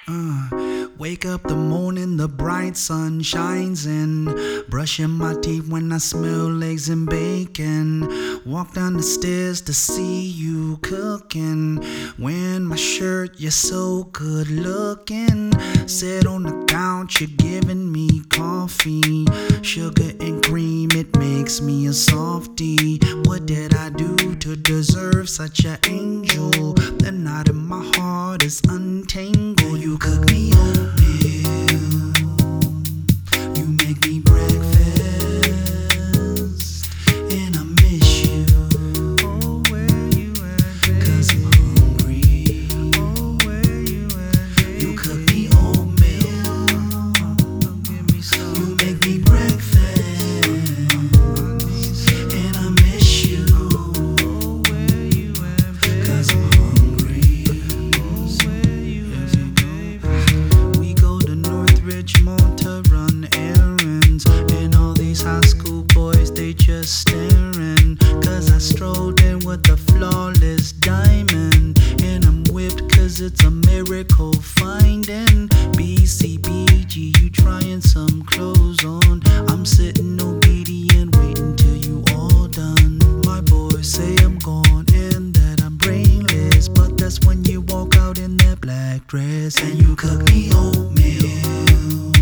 Wake up the morning, the bright sun shines in. Brushing my teeth when I smell eggs and bacon. Walk down the stairs to see you cooking. Wearing my shirt, you're so good looking. Sit on the couch, you're giving me coffee. Sugar and cream, it makes me a softie. What did I do to deserve such an angel? The knot in my heart is untangled. You cook me oatmeal, you make me breakfast, and I miss you. Oh, where you at, baby? 'Cause I'm hungry. Oh, where you at, baby? You cook me oatmeal, you make me breakfast, and I miss you. Oh, where you at, baby? 'Cause I'm hungry. Richmond to run errands, and all these high school boys, they just staring. 'Cause I strolled in with a flawless diamond, and I'm whipped 'cause it's a miracle finding. BCBG, you trying some clothes on. I'm sitting obedient, waiting till you all done. My boys say I'm gone and that I'm brainless, but that's when you walk out in that black dress and you cook me oatmeal.